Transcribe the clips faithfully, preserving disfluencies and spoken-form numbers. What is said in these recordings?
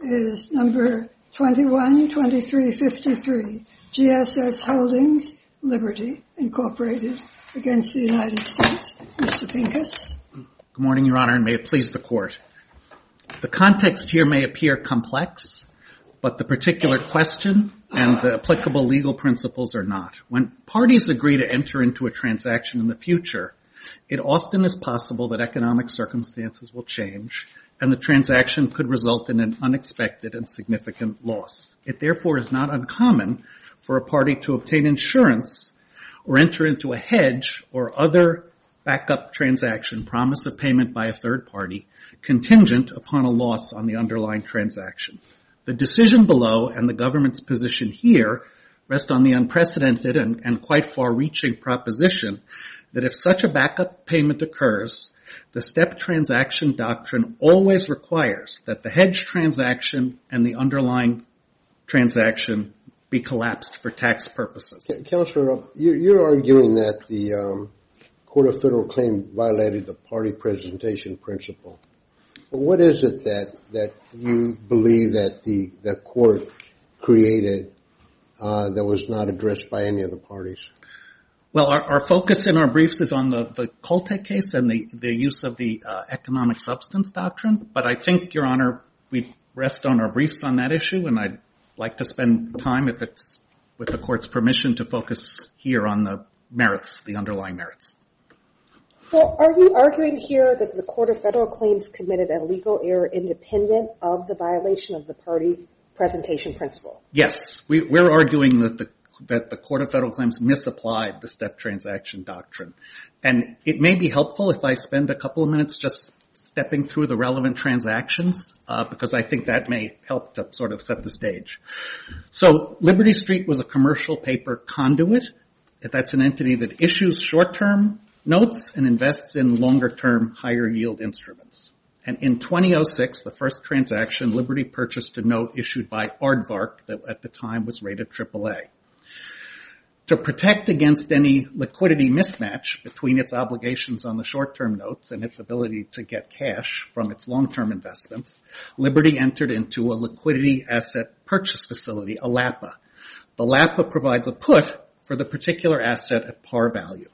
is number twenty-one twenty-three fifty-three, G S S Holdings, Liberty, Incorporated, against the United States. Mister Pincus. Good morning, Your Honor, and may it please the Court. The context here may appear complex, but the particular question and the applicable legal principles are not. When parties agree to enter into a transaction in the future, it often is possible that economic circumstances will change and the transaction could result in an unexpected and significant loss. It therefore is not uncommon for a party to obtain insurance or enter into a hedge or other backup transaction, promise of payment by a third party, contingent upon a loss on the underlying transaction. The decision below and the government's position here rest on the unprecedented and, and quite far-reaching proposition that if such a backup payment occurs, the step transaction doctrine always requires that the hedge transaction and the underlying transaction be collapsed for tax purposes. Counselor, you're arguing that the um, Court of Federal Claims violated the party presentation principle. But what is it that, that you believe that the, the court created uh, that was not addressed by any of the parties? Well, our, our focus in our briefs is on the, the Coltec case and the, the use of the uh, economic substance doctrine. But I think, Your Honor, we rest on our briefs on that issue, and I'd like to spend time, if it's with the Court's permission, to focus here on the merits, the underlying merits. Well, are you arguing here that the Court of Federal Claims committed a legal error independent of the violation of the party presentation principle? Yes. We, we're arguing that the that the Court of Federal Claims misapplied the step transaction doctrine. And it may be helpful if I spend a couple of minutes just stepping through the relevant transactions, uh, because I think that may help to sort of set the stage. So Liberty Street was a commercial paper conduit. That's an entity that issues short-term notes and invests in longer-term, higher-yield instruments. And in twenty oh six, the first transaction, Liberty purchased a note issued by Aardvark that at the time was rated triple A. To protect against any liquidity mismatch between its obligations on the short-term notes and its ability to get cash from its long-term investments, Liberty entered into a liquidity asset purchase facility, a LAPA. The LAPA provides a put for the particular asset at par value.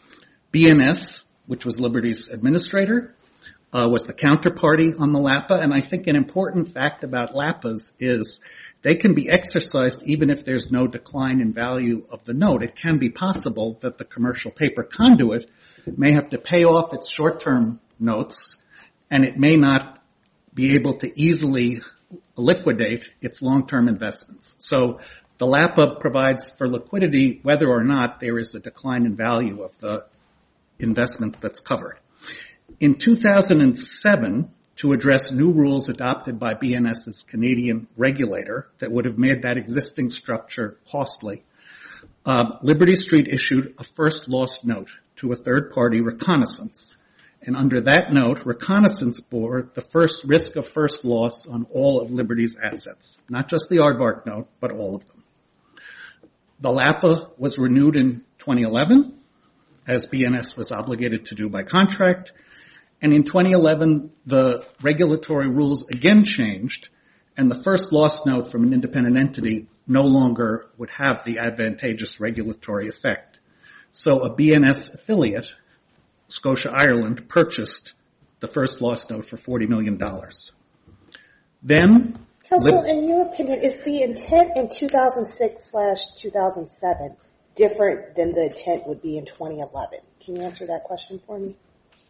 B N S, which was Liberty's administrator, uh, was the counterparty on the LAPA, and I think an important fact about LAPAs is they can be exercised even if there's no decline in value of the note. It can be possible that the commercial paper conduit may have to pay off its short-term notes, and it may not be able to easily liquidate its long-term investments. So the LAPA provides for liquidity whether or not there is a decline in value of the investment that's covered. In two thousand seven, to address new rules adopted by B N S's Canadian regulator that would have made that existing structure costly, uh, Liberty Street issued a first loss note to a third party, Reconnaissance. And under that note, Reconnaissance bore the first risk of first loss on all of Liberty's assets, not just the Aardvark note, but all of them. The LAPA was renewed in twenty eleven, as B N S was obligated to do by contract. And in twenty eleven, the regulatory rules again changed, and the first loss note from an independent entity no longer would have the advantageous regulatory effect. So a B N S affiliate, Scotia Ireland, purchased the first loss note for forty million dollars. Then... Counsel, in your opinion, is the intent in two thousand six slash two thousand seven different than the intent would be in twenty eleven? Can you answer that question for me?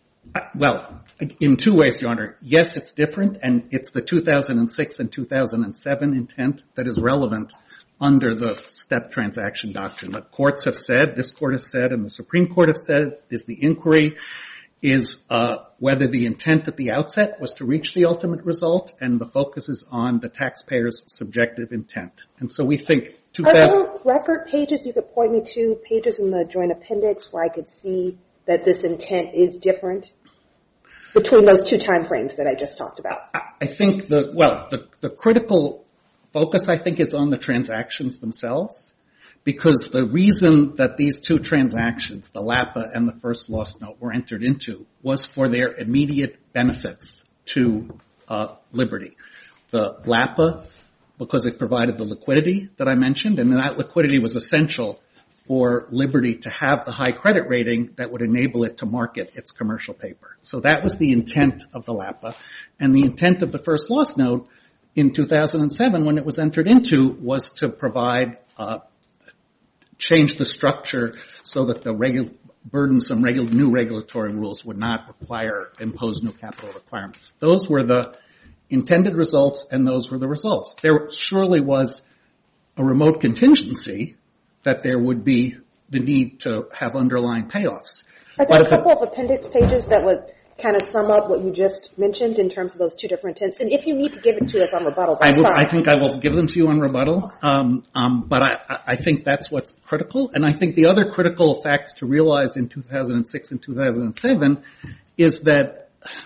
Well, in two ways, Your Honor. Yes, it's different, and it's the two thousand six and two thousand seven intent that is relevant under the step transaction doctrine. What courts have said, this court has said, and the Supreme Court has said, is the inquiry is uh whether the intent at the outset was to reach the ultimate result, and the focus is on the taxpayer's subjective intent. And so we think two thousand... Are there record pages you could point me to, pages in the joint appendix where I could see that this intent is different between those two time frames that I just talked about? I think the, well, the, the critical focus, I think, is on the transactions themselves, because the reason that these two transactions, the LAPA and the first loss note, were entered into was for their immediate benefits to uh, Liberty. the LAPA because it provided the liquidity that I mentioned, and that liquidity was essential for Liberty to have the high credit rating that would enable it to market its commercial paper. So that was the intent of the LAPA. And the intent of the first loss note in two thousand seven, when it was entered into, was to provide, uh, change the structure so that the regu- burdensome regu- new regulatory rules would not require, impose new capital requirements. Those were the intended results, and those were the results. There surely was a remote contingency that there would be the need to have underlying payoffs. Are there a couple of appendix pages that would kind of sum up what you just mentioned in terms of those two different intents? And if you need to give it to us on rebuttal, that's I, will, fine. I think I will give them to you on rebuttal, um, um, but I, I think that's what's critical. And I think the other critical facts to realize in two thousand six and two thousand seven is that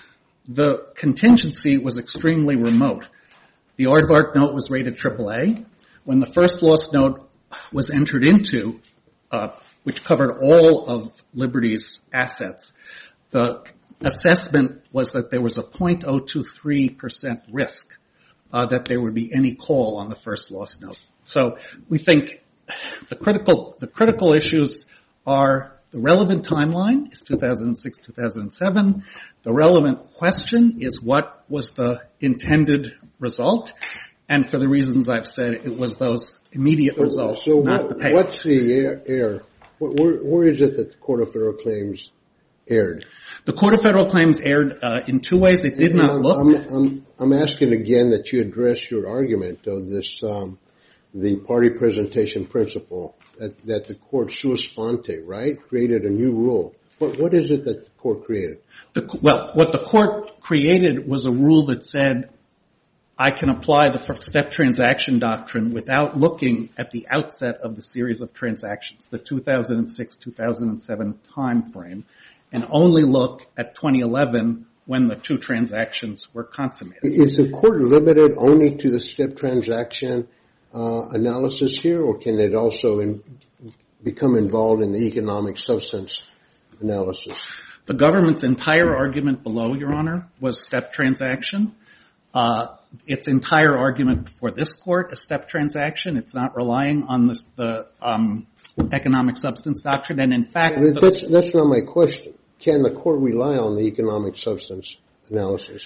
the contingency was extremely remote. The Aardvark note was rated triple A. When the first loss note was entered into, uh, which covered all of Liberty's assets, the assessment was that there was a zero point zero two three percent risk uh, that there would be any call on the first loss note. So we think the critical the critical issues are the relevant timeline is two thousand six, two thousand seven. The relevant question is what was the intended result? And for the reasons I've said, it was those immediate so, results, so not what, the payoff. What's the error? error? Where, where is it that the Court of Federal Claims erred? The Court of Federal Claims erred uh, in two ways. It did and not I'm, look. I'm, I'm, I'm asking again that you address your argument of this, um, the party presentation principle, that, that the court sua sponte, right, created a new rule. What, what is it that the court created? The, well, what the court created was a rule that said I can apply the first step transaction doctrine without looking at the outset of the series of transactions, the two thousand six, two thousand seven time frame, and only look at twenty eleven when the two transactions were consummated. Is the court limited only to the step transaction uh, analysis here, or can it also in, become involved in the economic substance analysis? The government's entire argument below, Your Honor, was step transaction. Uh, its entire argument before this court is step transaction. It's not relying on this, the um, economic substance doctrine. And in fact, the, that's, that's not my question. Can the court rely on the economic substance analysis?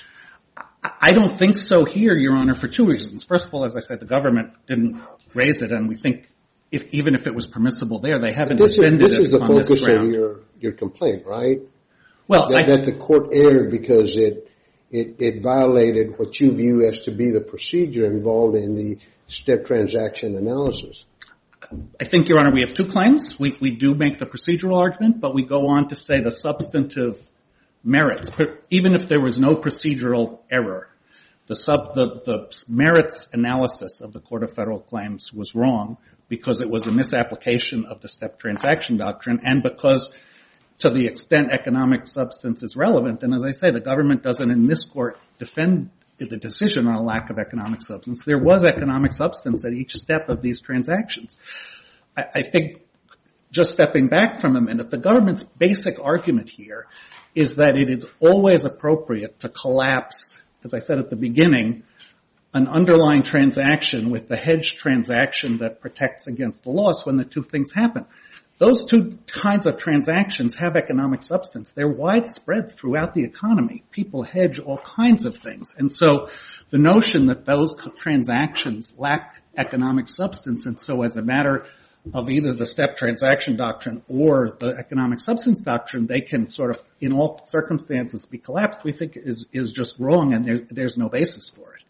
I don't think so here, Your Honor, for two reasons. First of all, as I said, the government didn't raise it, and we think if, even if it was permissible there, they haven't this defended is, this it is the on this focus ground. of your, your complaint, right? Well, that, I, that the court erred because it, it it violated what you view as to be the procedure involved in the step transaction analysis. I think, Your Honor, we have two claims. We, we do make the procedural argument, but we go on to say the substantive merits. Even if there was no procedural error, the sub the, the merits analysis of the Court of Federal Claims was wrong because it was a misapplication of the step transaction doctrine, and because to the extent economic substance is relevant, and as I say, the government doesn't in this court defend the decision on a lack of economic substance. There was economic substance at each step of these transactions. I, I think, just stepping back from a minute, the government's basic argument here is that it is always appropriate to collapse, as I said at the beginning, an underlying transaction with the hedge transaction that protects against the loss when the two things happen. Those two kinds of transactions have economic substance. They're widespread throughout the economy. People hedge all kinds of things. And so the notion that those transactions lack economic substance, and so as a matter of either the step transaction doctrine or the economic substance doctrine, they can sort of, in all circumstances, be collapsed, we think is, is just wrong, and there, there's no basis for it.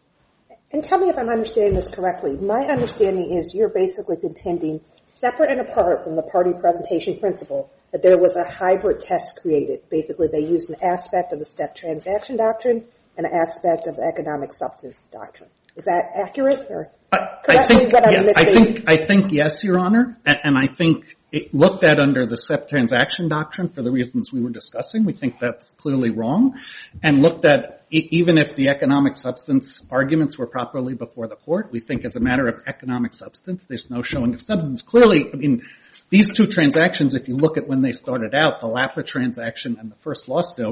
And tell me if I'm understanding this correctly. My understanding is you're basically contending, separate and apart from the party presentation principle, that there was a hybrid test created. Basically, they used an aspect of the step transaction doctrine and an aspect of the economic substance doctrine. Is that accurate? Or I think, yeah, I think, I think yes, Your Honor, and, and I think it looked at under the step transaction doctrine for the reasons we were discussing. We think that's clearly wrong, and looked at even if the economic substance arguments were properly before the court, we think as a matter of economic substance, there's no showing of substance. Clearly, I mean, these two transactions, if you look at when they started out, the LAPA transaction and the first loss note,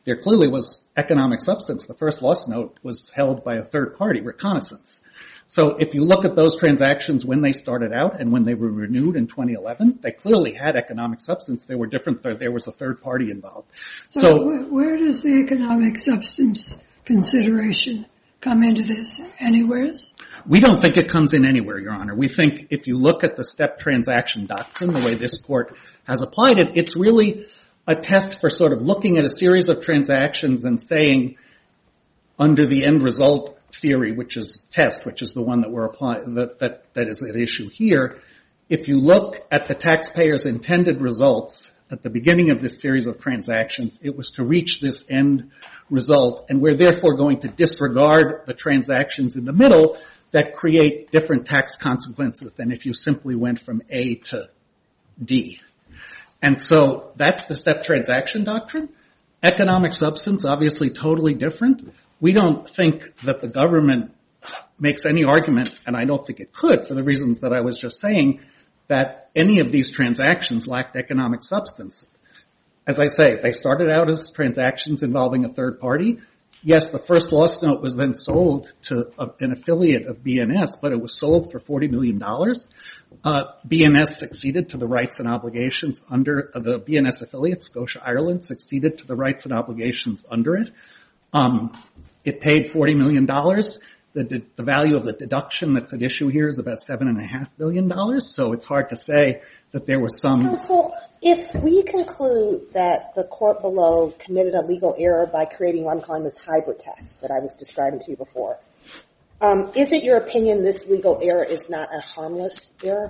there clearly was economic substance. The first loss note was held by a third party, Reconnaissance. So if you look at those transactions when they started out and when they were renewed in twenty eleven, they clearly had economic substance. They were different. There was a third party involved. So, so where, where does the economic substance consideration come into this? Anywheres? We don't think it comes in anywhere, Your Honor. We think if you look at the step transaction doctrine, the way this court has applied it, it's really a test for sort of looking at a series of transactions and saying, under the end result theory, which is test, which is the one that we're applying, that, that, that is at issue here, if you look at the taxpayer's intended results at the beginning of this series of transactions, it was to reach this end result, and we're therefore going to disregard the transactions in the middle that create different tax consequences than if you simply went from A to D. And so that's the step transaction doctrine. Economic substance, obviously totally different. We don't think that the government makes any argument, and I don't think it could for the reasons that I was just saying, that any of these transactions lacked economic substance. As I say, they started out as transactions involving a third party. Yes, the first loss note was then sold to a, an affiliate of B N S, but it was sold for forty million dollars. Uh, B N S succeeded to the rights and obligations under uh, the B N S affiliate, Scotia Ireland, succeeded to the rights and obligations under it. Um, it paid forty million dollars. The, the value of the deduction that's at issue here is about seven and a half billion dollars. So it's hard to say that there was some. Counsel, if we conclude that the court below committed a legal error by creating what I'm calling this hybrid test that I was describing to you before, um, is it your opinion this legal error is not a harmless error?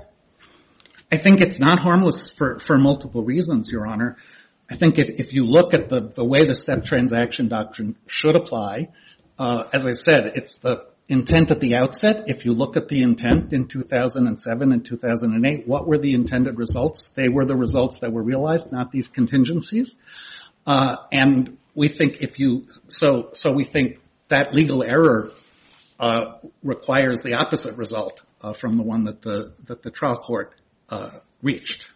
I think it's not harmless for, for multiple reasons, Your Honor. I think if, if you look at the, the way the step transaction doctrine should apply, uh, as I said, it's the intent at the outset. If you look at the intent in two thousand seven and two thousand eight, what were the intended results? They were the results that were realized, not these contingencies. Uh, and we think if you, so, so we think that legal error, uh, requires the opposite result, uh, from the one that the, that the trial court, uh, reached.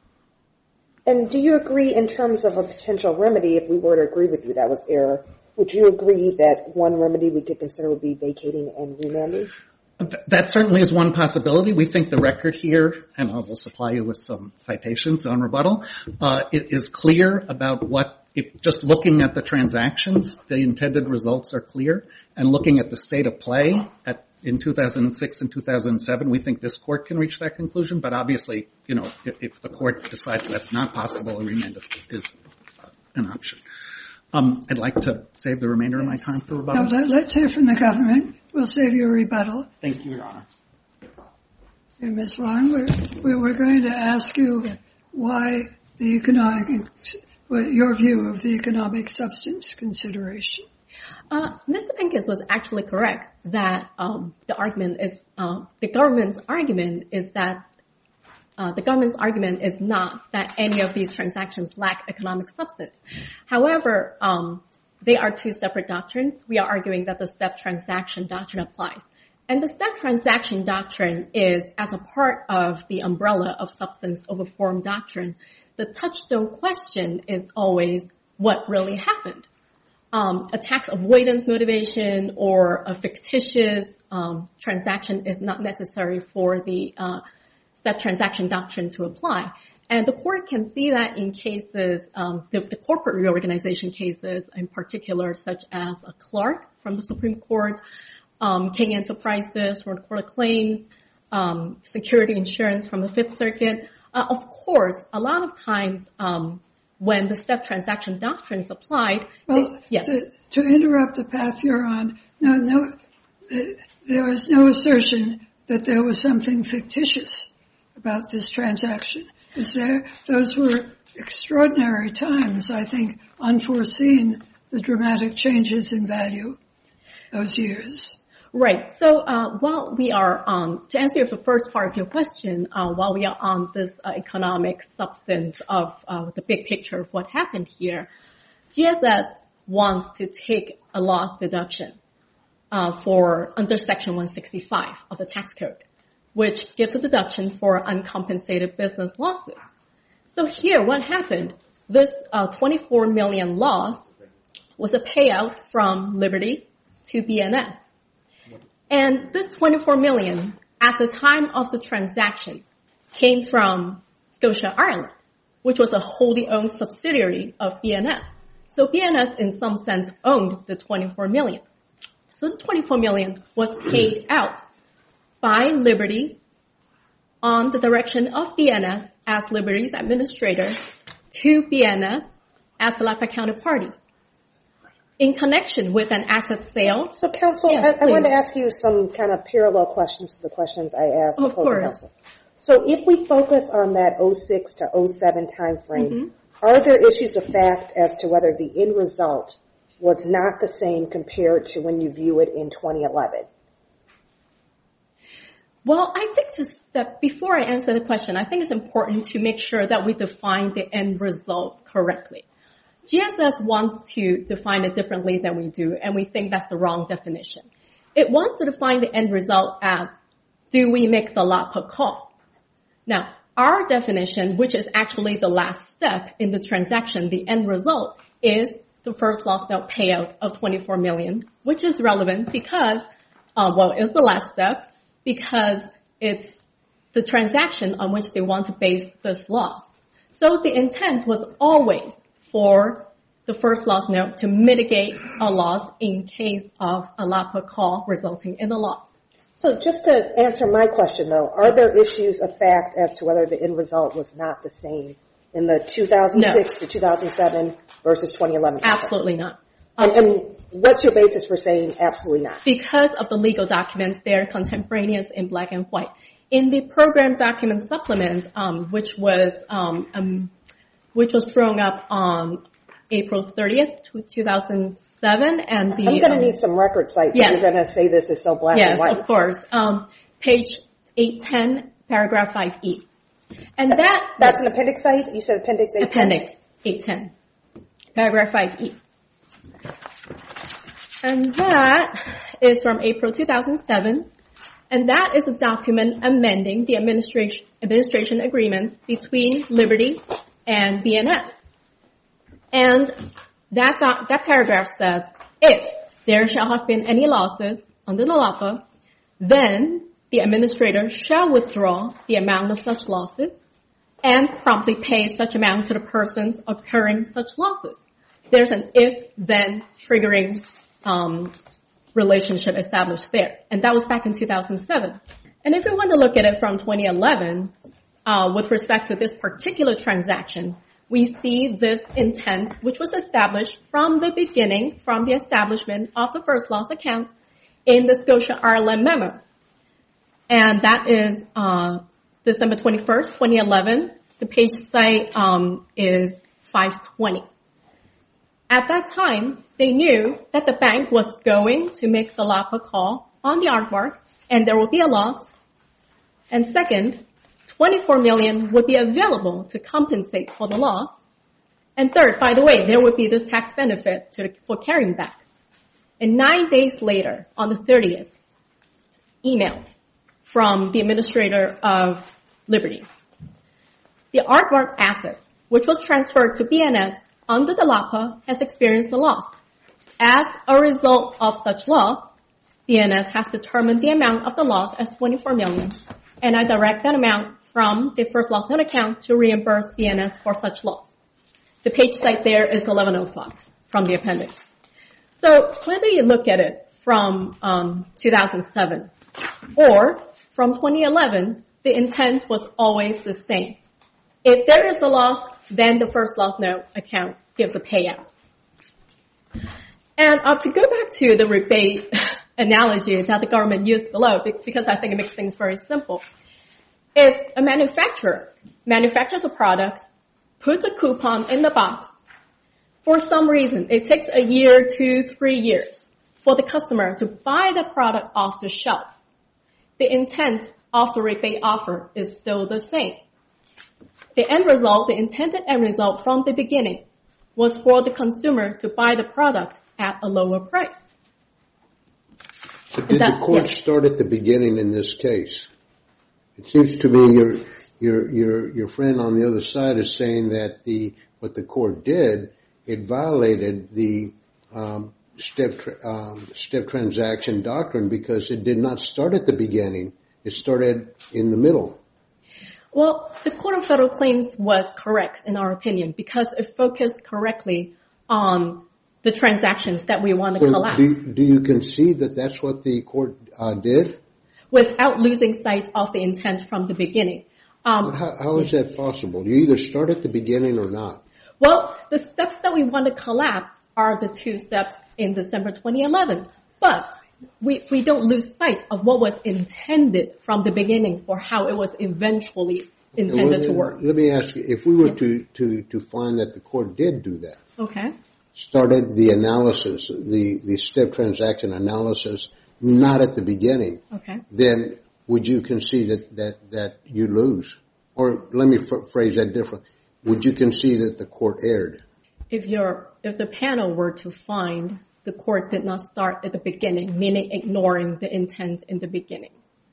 And do you agree in terms of a potential remedy if we were to agree with you that was error? Would you agree that one remedy we could consider would be vacating and remanding? That certainly is one possibility. We think the record here, and I will supply you with some citations on rebuttal, uh, it is clear about what, if just looking at the transactions, the intended results are clear, and looking at the state of play at, in two thousand six and two thousand seven, we think this court can reach that conclusion, but obviously, you know, if, if the court decides that's not possible, a remand is, is uh, an option. Um, I'd like to save the remainder of my time for rebuttal. No, let, let's hear from the government. We'll save you a rebuttal. Thank you, Your Honor. Okay, Miz Wong, we're, we're going to ask you why the economic, your view of the economic substance consideration. Uh, Mister Pincus was actually correct that um, the argument is, uh, the government's argument is that Uh, the government's argument is not that any of these transactions lack economic substance. However, um, they are two separate doctrines. We are arguing that the step transaction doctrine applies. And the step transaction doctrine is as a part of the umbrella of substance over form doctrine. The touchstone question is always what really happened. Um, a tax avoidance motivation or a fictitious um, transaction is not necessary for the uh step transaction doctrine to apply. And the court can see that in cases, um, the, the corporate reorganization cases in particular, such as a Clark from the Supreme Court, um, King Enterprises from the Court of Claims, um, security insurance from the Fifth Circuit. Uh, of course, a lot of times um, when the step transaction doctrine is applied, well, they, yes. to, to interrupt the path you're on, no, no, there was no assertion that there was something fictitious about this transaction. Is there? Those were extraordinary times, I think, unforeseen, the dramatic changes in value those years. Right. So uh, while we are on, to answer the first part of your question, uh, while we are on this uh, economic substance of uh, the big picture of what happened here, G S S wants to take a loss deduction uh, for under Section one sixty-five of the tax code, which gives a deduction for uncompensated business losses. So here, what happened? This uh, twenty-four million loss was a payout from Liberty to B N S. And this twenty-four million dollars at the time of the transaction came from Scotia Ireland, which was a wholly owned subsidiary of B N S. So B N S in some sense owned the twenty-four million dollars. So the twenty-four million dollars was paid out by Liberty on the direction of B N S as Liberty's administrator to B N S as the Lapa counterparty in connection with an asset sale. So, counsel, yes, I, I want to ask you some kind of parallel questions to the questions I asked. Of course. Counsel. So if we focus on that oh six to oh seven time frame, mm-hmm. are there issues of fact as to whether the end result was not the same compared to when you view it in twenty eleven? Well, I think just that before I answer the question, I think it's important to make sure that we define the end result correctly. G S S wants to define it differently than we do, and we think that's the wrong definition. It wants to define the end result as, do we make the Lapa call? Now, our definition, which is actually the last step in the transaction, the end result, is the first loss note payout of twenty-four million dollars, which is relevant because, uh, well, it's the last step because it's the transaction on which they want to base this loss. So the intent was always for the first loss note to mitigate a loss in case of a Lapa call resulting in a loss. So just to answer my question, though, are there issues of fact as to whether the end result was not the same in the two thousand six no. to two thousand seven versus twenty eleven? Absolutely not. And, and what's your basis for saying absolutely not? Because of the legal documents, they're contemporaneous in black and white. In the program document supplement, um, which was um, um, which was thrown up on April thirtieth, two thousand seven, and the I'm going to um, need some record sites yes. if you're going to say this is so black yes, and white. Yes, of course. Um, page eight ten, paragraph five E. And that, that that's an appendix site? You said appendix eight ten? Appendix eight ten, paragraph five E. And that is from April two thousand seven, and that is a document amending the administration administration agreement between Liberty and B N S. And that doc, that paragraph says, if there shall have been any losses under the Lapa, then the administrator shall withdraw the amount of such losses and promptly pay such amount to the persons occurring such losses. There's an if-then triggering um, relationship established there. And that was back in two thousand seven. And if we want to look at it from twenty eleven, uh, with respect to this particular transaction, we see this intent, which was established from the beginning, from the establishment of the first loss account in the Scotia Ireland memo. And that is uh, December twenty-first, twenty eleven. The page site um, is five twenty. At that time, they knew that the bank was going to make the Lapa call on the aardvark, and there would be a loss. And second, twenty-four million dollars would be available to compensate for the loss. And third, by the way, there would be this tax benefit to the, for carrying back. And nine days later, on the thirtieth, email from the administrator of Liberty. The aardvark asset, which was transferred to B N S under the Lapa, has experienced a loss. As a result of such loss, B N S has determined the amount of the loss as twenty-four million dollars, and I direct that amount from the first loss note account to reimburse B N S for such loss. The page site there is eleven oh five from the appendix. So whether you look at it from um, two thousand seven or from twenty eleven, the intent was always the same. If there is a loss, then the first loss note account gives a payout. And uh, to go back to the rebate analogy that the government used below, because I think it makes things very simple. If a manufacturer manufactures a product, puts a coupon in the box, for some reason, it takes a year, two, three years for the customer to buy the product off the shelf. The intent of the rebate offer is still the same. The end result, the intended end result from the beginning, was for the consumer to buy the product at a lower price. But did that, the court yes. start at the beginning in this case? It seems to me your your your your friend on the other side is saying that the what the court did, it violated the um, step tra- um, step transaction doctrine because it did not start at the beginning. It started in the middle. Well, the Court of Federal Claims was correct in our opinion because it focused correctly on the transactions that we want to So collapse. Do, do you concede that that's what the court uh, did? Without losing sight of the intent from the beginning. Um, But how, how is that possible? You either start at the beginning or not. Well, the steps that we want to collapse are the two steps in December twenty eleven. But we, we don't lose sight of what was intended from the beginning for how it was eventually intended Well, to work. Let me ask you, if we were Yeah. to, to, to find that the court did do that, Okay. started the analysis, the, the step transaction analysis, not at the beginning, Okay. then would you concede that, that, that you lose? Or let me f- phrase that different. Would you concede that the court erred? If you're, if the panel were to find the court did not start at the beginning, meaning ignoring the intent in the beginning.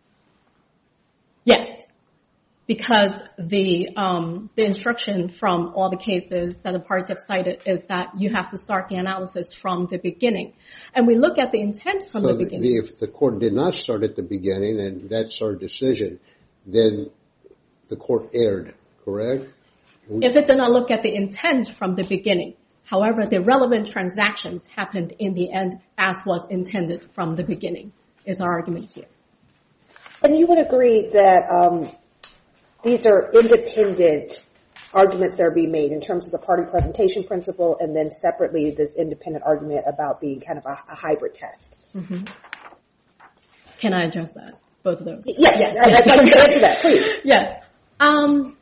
Yes. Because the, um, the instruction from all the cases that the parties have cited is that you have to start the analysis from the beginning. And we look at the intent from So the the, beginning. the, if the court did not start at the beginning and that's our decision, then the court erred, correct? If it did not look at the intent from the beginning. However, the relevant transactions happened in the end as was intended from the beginning, is our argument here. And you would agree that um, these are independent arguments that are being made in terms of the party presentation principle and then separately this independent argument about being kind of a, a hybrid test. Mm-hmm. Can I address that? Both of those? Yes, yes. I'd like you to answer that, please. Yes. Um,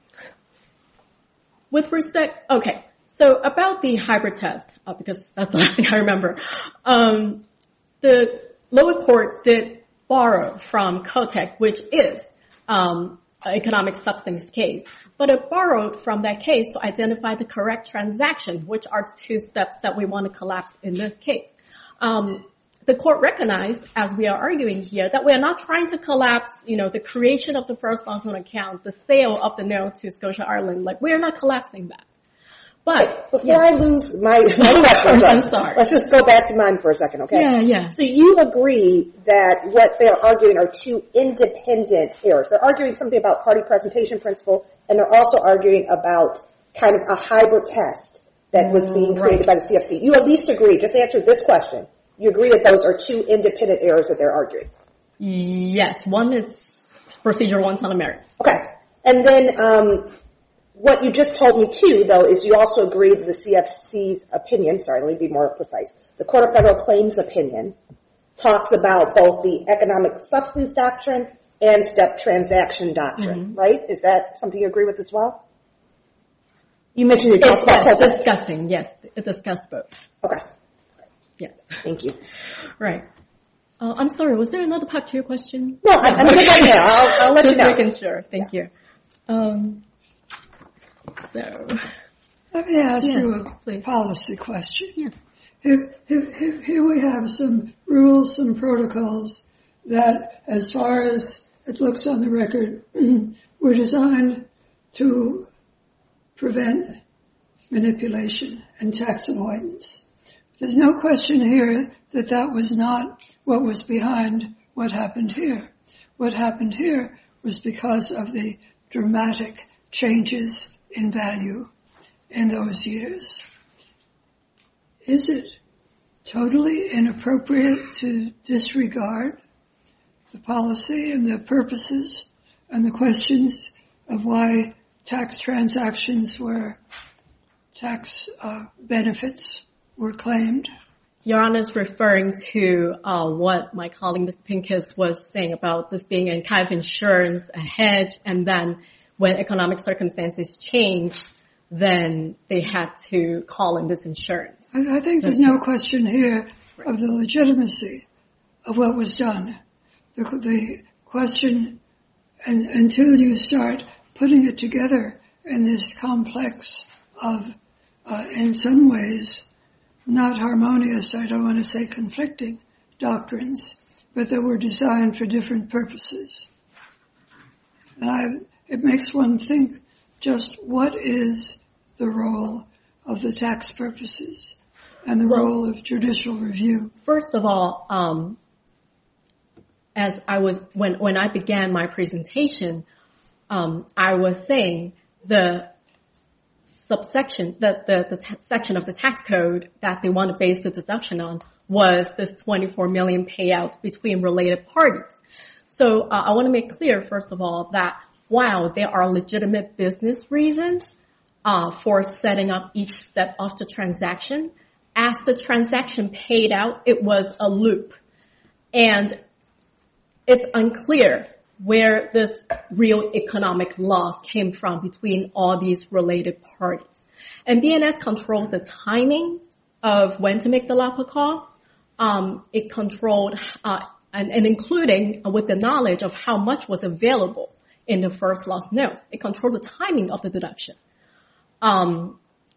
with respect, okay. So about the hybrid test, uh, because that's the last thing I remember, um, the lower court did borrow from Kotek, which is um, an economic substance case, but it borrowed from that case to identify the correct transaction, which are the two steps that we want to collapse in the case. Um, the court recognized, as we are arguing here, that we are not trying to collapse, you know, the creation of the first loss on account, the sale of the note to Scotia Ireland. Like, we are not collapsing that. But before yes. I lose my, my question, I'm sorry. Let's just go back to mine for a second, okay? Yeah, yeah. So you agree that what they're arguing are two independent errors. They're arguing something about party presentation principle, and they're also arguing about kind of a hybrid test that was being created by the C F C. You at least agree, just answer this question. You agree that those are two independent errors that they're arguing? Yes, one is procedural, one's on the merits. Okay. And then, um, what you just told me too, though, is you also agree that the C F C's opinion, sorry, let me be more precise, the Court of Federal Claims opinion talks about both the economic substance doctrine and step transaction doctrine, mm-hmm. right? Is that something you agree with as well? You mentioned it talks about yes, discussing, yes, it discussed both. Okay. Yeah. Thank you. Right. Uh, I'm sorry, was there another part to your question? No, I'm, I'm good right now. I'll, I'll let Just you know. Just making sure. Thank yeah. you. Um, so. Let me ask yeah, you a please. policy question. Yeah. Here, here, here we have some rules, some protocols that, as far as it looks on the record, were designed to prevent manipulation and tax avoidance. There's no question here that that was not what was behind what happened here. What happened here was because of the dramatic changes in value in those years. Is it totally inappropriate to disregard the policy and the purposes and the questions of why tax transactions were, tax uh, benefits were claimed? Your Honor is referring to uh, what my colleague, Mister Pincus, was saying about this being a kind of insurance, a hedge, and then when economic circumstances changed, then they had to call in this insurance. I, I think there's no question here of the legitimacy of what was done. The, the question, and until you start putting it together in this complex of, uh, in some ways, not harmonious, I don't want to say conflicting doctrines, but that were designed for different purposes. And I, it makes one think just what is the role of the tax purposes and the role of judicial review? First of all, um, as I was when when I began my presentation, um, I was saying the subsection that the, the t- section of the tax code that they want to base the deduction on was this twenty-four million payout between related parties. So uh, I want to make clear, first of all, that while there are legitimate business reasons uh, for setting up each step of the transaction, as the transaction paid out, it was a loop. And it's unclear where this real economic loss came from between all these related parties. And B N S controlled the timing of when to make the LAPA call. Um, it controlled, uh, and, and including uh, with the knowledge of how much was available in the first loss note. It controlled the timing of the deduction. Um,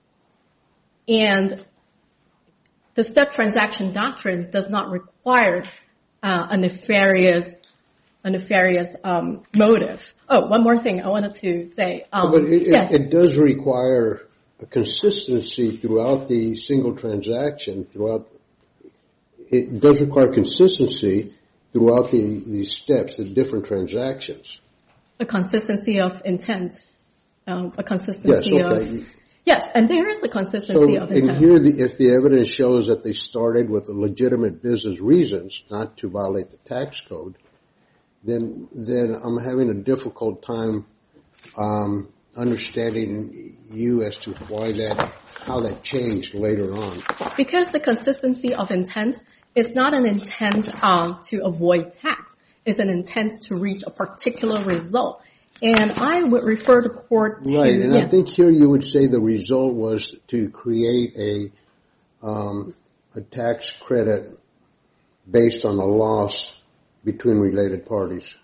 and the step transaction doctrine does not require uh, a nefarious a nefarious um, motive. Oh, one more thing I wanted to say. Um, but it, yes. it, it does require a consistency throughout the single transaction, throughout, it does require consistency throughout the, the steps, the different transactions. A consistency of intent, um, a consistency yes, okay. of... Yes, and there is a consistency so, of intent. And here, the, if the evidence shows that they started with legitimate business reasons, not to violate the tax code, then then I'm having a difficult time um, understanding you as to why that, how that changed later on. Because the consistency of intent is not an intent uh, to avoid tax. It's an intent to reach a particular result. And I would refer the court to... Right, and yes. I think here you would say the result was to create a um, a tax credit based on a loss between related parties.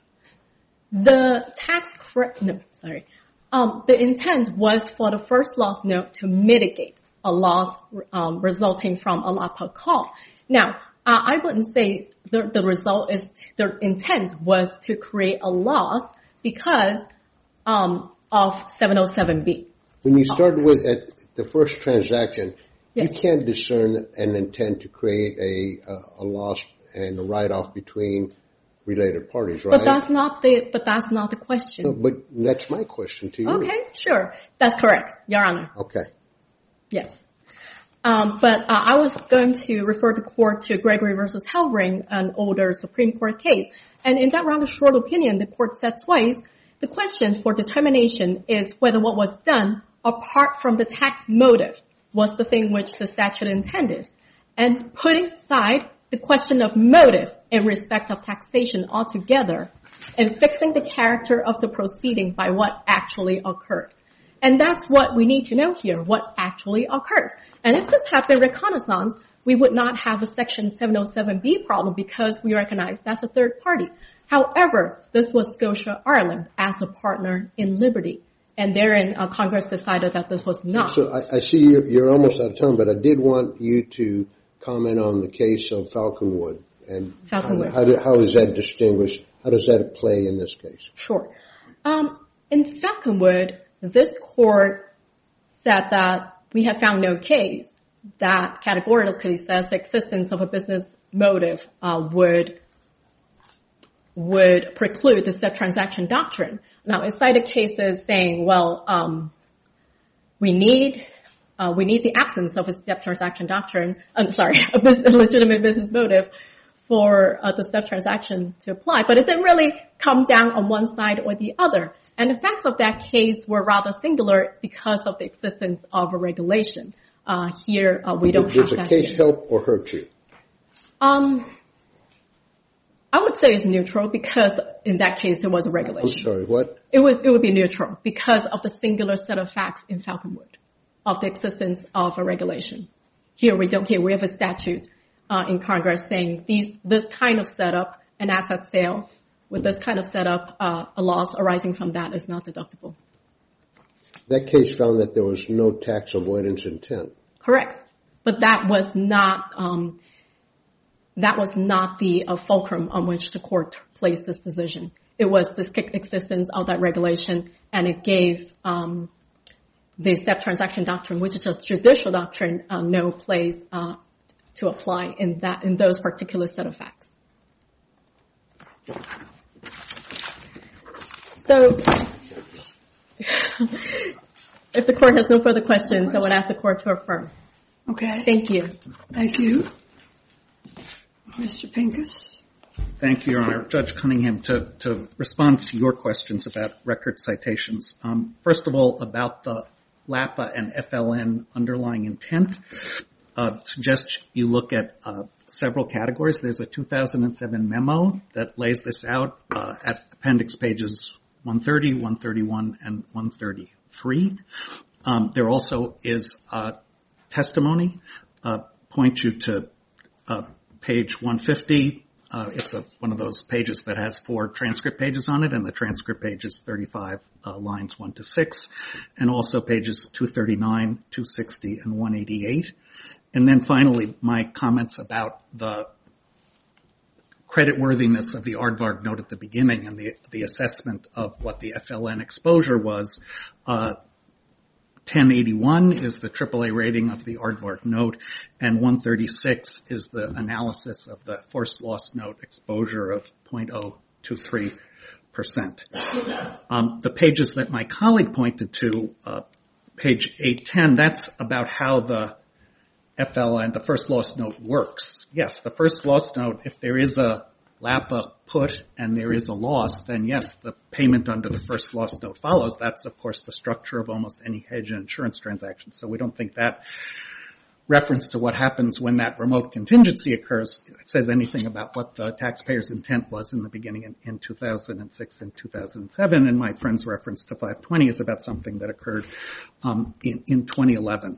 The tax credit... No, sorry. Um, the intent was for the first loss note to mitigate a loss um, resulting from a LAPA call. Now, uh, I wouldn't say the, the result is... The intent was to create a loss because um, of seven oh seven B. When you started with at the first transaction, yes. you can't discern an intent to create a, a, a loss and a write-off between related parties, right? But that's not the, but that's not the question. No, but that's my question to you. Okay, sure. That's correct, Your Honor. Okay. Yes. Um, but uh, I was going to refer the court to Gregory versus Halring, an older Supreme Court case. And in that rather short opinion, the court said twice, the question for determination is whether what was done apart from the tax motive was the thing which the statute intended. And putting aside the question of motive in respect of taxation altogether and fixing the character of the proceeding by what actually occurred. And that's what we need to know here, what actually occurred. And if this had been reconnaissance, we would not have a Section seven oh seven B problem because we recognize that's a third party. However, this was Scotia Ireland as a partner in Liberty. And therein, uh, Congress decided that this was not. So I, I see you're, you're almost out of time, but I did want you to comment on the case of Falconwood. And Falconwood. How, how, do, how is that distinguished? How does that play in this case? Sure. Um, in Falconwood, this court said that we have found no case that categorically says the existence of a business motive uh, would would preclude the step transaction doctrine. Now, it cited cases saying, well, um, we need uh, we need the absence of a step transaction doctrine. I'm sorry, a, business, a legitimate business motive for uh, the step transaction to apply, but it didn't really come down on one side or the other. And the facts of that case were rather singular because of the existence of a regulation. Uh, here, uh, we don't have that. Does the case here. help or hurt you? Um, I would say it's neutral because in that case there was a regulation. I'm sorry, what? It was it would be neutral because of the singular set of facts in Falconwood of the existence of a regulation. Here we don't. Here we have a statute uh, in Congress saying these this kind of setup, an asset sale with this kind of setup, uh, a loss arising from that is not deductible. That case found that there was no tax avoidance intent. Correct, but that was not um, that was not the uh, fulcrum on which the court placed this decision. It was the existence of that regulation, and it gave um, the step transaction doctrine, which is a judicial doctrine, uh, no place uh, to apply in that in those particular set of facts. So, if the court has no further questions, I would ask the court to affirm. Okay. Thank you. Thank you. Mister Pincus. Thank you, Your Honor. Judge Cunningham, to, to respond to your questions about record citations. Um, first of all, about the LAPA and F L N underlying intent, uh, suggest you look at uh, several categories. There's a two thousand seven memo that lays this out uh, at appendix pages one thirty, one thirty-one, and one thirty-three. Um, there also is uh, testimony. Uh, point you to uh, page one fifty. Uh, it's a, one of those pages that has four transcript pages on it, and the transcript page is thirty-five uh, lines one to six, and also pages two thirty-nine, two sixty, and one eighty-eight. And then finally, my comments about the creditworthiness of the Aardvark note at the beginning and the, the assessment of what the F L N exposure was. Uh, ten eighty-one is the triple A rating of the Aardvark note, and one thirty-six is the analysis of the first loss note exposure of zero point zero two three percent. Um, the pages that my colleague pointed to, uh, page eight ten, that's about how the F L N, the first loss note, works. Yes, the first loss note, if there is a LAPA put and there is a loss, then yes, the payment under the first loss note follows. That's, of course, the structure of almost any hedge and insurance transaction. So we don't think that reference to what happens when that remote contingency occurs says anything about what the taxpayer's intent was in the beginning in, in two thousand six and two thousand seven. And my friend's reference to five twenty is about something that occurred um, in, in twenty eleven.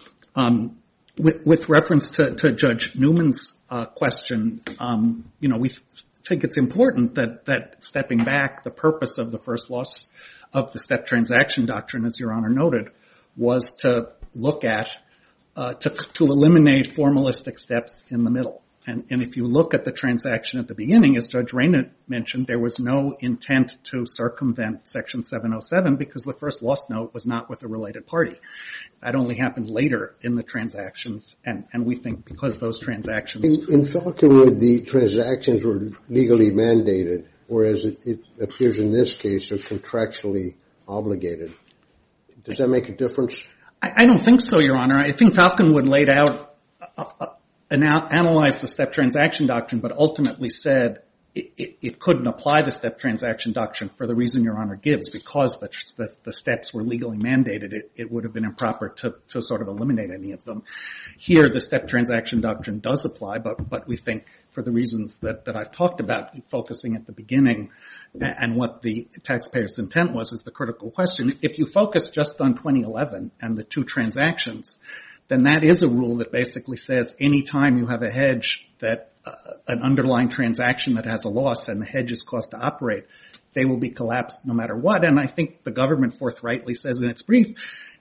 Um, With, with reference to, to Judge Newman's uh, question, um, you know, we think it's important that, that stepping back, the purpose of the first loss of the step transaction doctrine, as Your Honor noted, was to look at, uh, to, to eliminate formalistic steps in the middle. And, and if you look at the transaction at the beginning, as Judge Rayner mentioned, there was no intent to circumvent Section seven oh seven because the first loss note was not with a related party. That only happened later in the transactions, and, and we think because those transactions... In, in Falconwood, the transactions were legally mandated, whereas it, it appears in this case they're contractually obligated. Does that make a difference? I, I don't think so, Your Honor. I think Falconwood laid out... A, a, Anal- analyzed the step transaction doctrine, but ultimately said it, it, it couldn't apply the step transaction doctrine for the reason Your Honor gives, because the, the, the steps were legally mandated. It, it would have been improper to, to sort of eliminate any of them. Here, the step transaction doctrine does apply, but, but we think for the reasons that, that I've talked about, focusing at the beginning and what the taxpayer's intent was is the critical question. If you focus just on twenty eleven and the two transactions, then that is a rule that basically says any time you have a hedge that uh, an underlying transaction that has a loss and the hedge's cost to operate, they will be collapsed no matter what. And I think the government forthrightly says in its brief,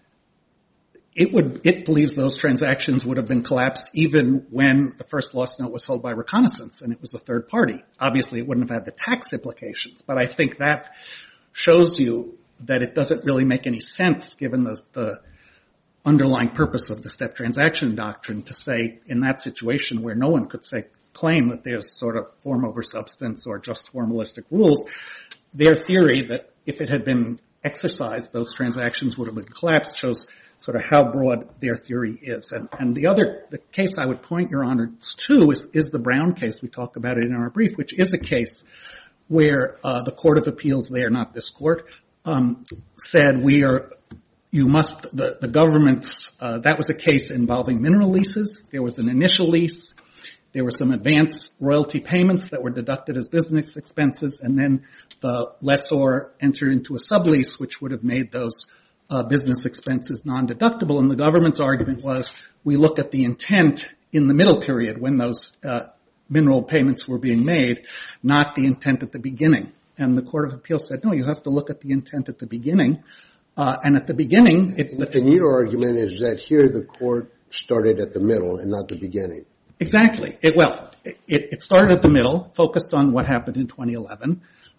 it would, it believes those transactions would have been collapsed even when the first loss note was held by reconnaissance and it was a third party. Obviously, it wouldn't have had the tax implications, but I think that shows you that it doesn't really make any sense given the, the underlying purpose of the step transaction doctrine to say in that situation where no one could say claim that there's sort of form over substance or just formalistic rules, their theory that if it had been exercised, those transactions would have been collapsed shows sort of how broad their theory is. And, and the other, the case I would point Your Honor to is, is the Brown case. We talk about it in our brief, which is a case where uh, the Court of Appeals there, not this court, um, said we are You must, the, the government's, uh, that was a case involving mineral leases. There was an initial lease. There were some advance royalty payments that were deducted as business expenses, and then the lessor entered into a sublease, which would have made those uh, business expenses non-deductible. And the government's argument was we look at the intent in the middle period when those uh, mineral payments were being made, not the intent at the beginning. And the Court of Appeals said, no, you have to look at the intent at the beginning. Uh, and at the beginning... It, and, and your argument is that here the court started at the middle and not the beginning. Exactly. It, well, it, it started at the middle, focused on what happened in twenty eleven,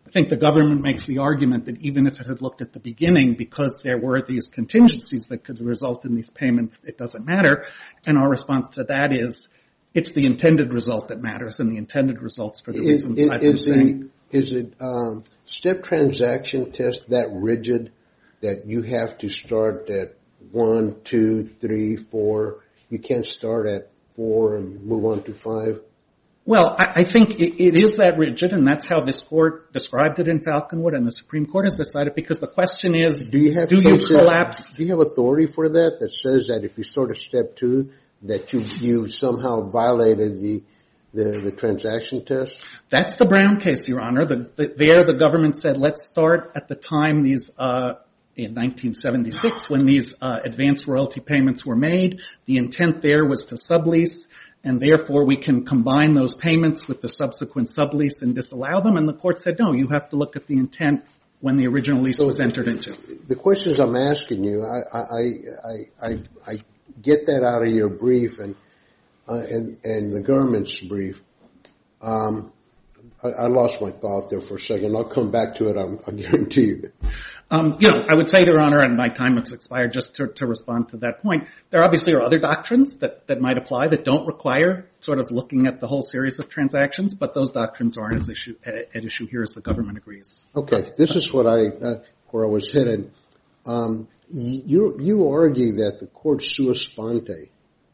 I think the government makes the argument that even if it had looked at the beginning, because there were these contingencies that could result in these payments, it doesn't matter. And our response to that is, it's the intended result that matters, and the intended results for the Is, reasons is, I've been is saying. the, is it um, step transaction test that rigid that you have to start at one, two, three, four? You can't start at four and move on to five? Well, I, I think it, it is that rigid, and that's how this court described it in Falconwood, and the Supreme Court has decided, because the question is, Do you have do cases, you collapse? Do you have authority for that that says that if you start at step two, that you you somehow violated the the, the transaction test? That's the Brown case, Your Honor. The, the, there, the government said, let's start at the time these, uh, in nineteen seventy-six, when these uh, advance royalty payments were made. The intent there was to sublease, and therefore we can combine those payments with the subsequent sublease and disallow them. And the court said, no, you have to look at the intent when the original lease So was entered into. The questions I'm asking you, I I I I, I get that out of your brief and uh, and and the government's brief. Um, I, I lost my thought there for a second. I'll come back to it. I'm, I guarantee you. Um, you know, I would say, Your Honor, and my time has expired, just to, to respond to that point, there obviously are other doctrines that, that might apply that don't require sort of looking at the whole series of transactions, but those doctrines aren't as issue, at, at issue here as the government agrees. Okay, this is what I uh, where I was headed. Um, you you argue that the court sua sponte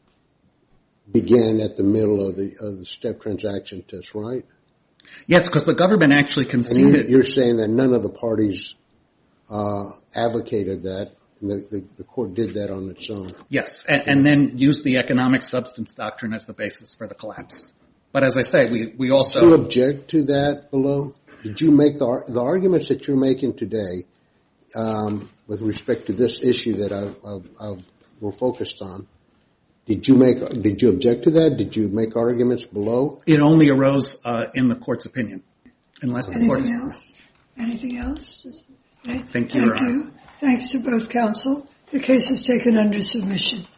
began at the middle of the of the step transaction test, right? Yes, because the government actually And conceded. you're, you're saying that none of the parties uh, advocated that, and the, the, the court did that on its own. Yes, and, and then used the economic substance doctrine as the basis for the collapse. But as I say, we, we also... Do you object to that below? Did you make the the arguments that you're making today um, with respect to this issue that I, I, I we're focused on? Did you make did you object to that? Did you make arguments below? It only arose uh, in the court's opinion, unless the court... Anything else? Anything else? Okay. Thank you, Thank Your Honor. you. Thanks to both counsel. The case is taken under submission.